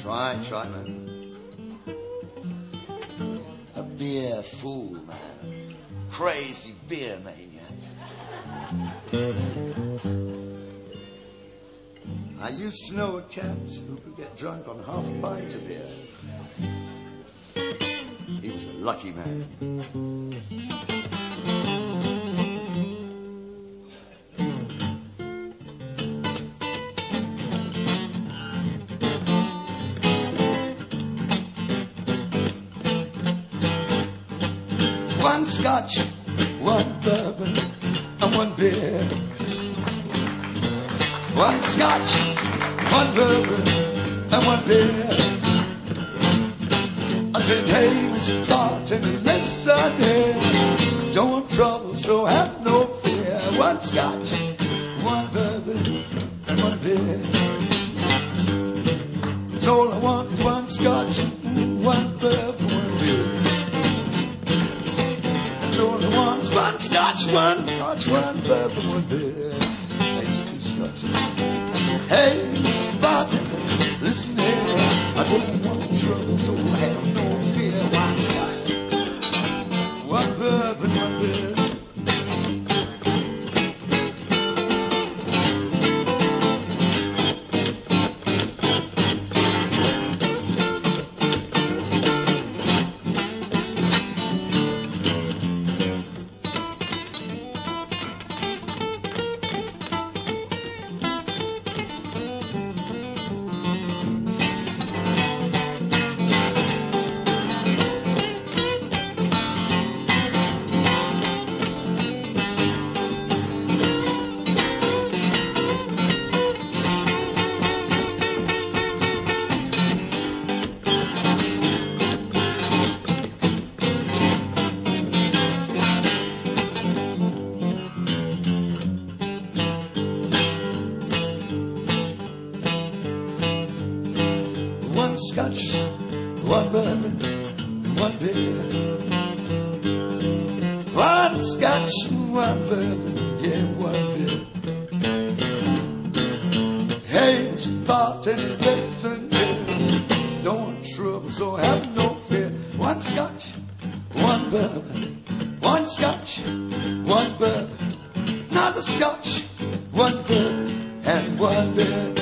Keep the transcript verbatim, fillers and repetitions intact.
Try, try, man. A beer fool, man. Crazy beer maniac. I used to know a cat who could get drunk on half a pint of beer. He was a lucky man. One scotch, one bourbon, and one beer. One scotch, one bourbon, and one beer. I said, hey, Mister Bartender, listen here. Don't want trouble, so have no fear. One scotch, one bourbon, and one beer. That's all I want is one scotch, one bourbon, one beer. That's all I want is one scotch, one scotch, one bourbon, one beer. It's two scotches. Hey, Mister Bartender, listen here. I don't want trouble, so have no fear. One scotch, one bourbon, one beer. One scotch, one bourbon, one beer. One scotch, one bourbon, yeah, one beer. Hey, Mister Bartender, listen here. Don't want trouble, so have no fear. One scotch, one bourbon, one scotch, one bourbon, another scotch, one bourbon, and one beer.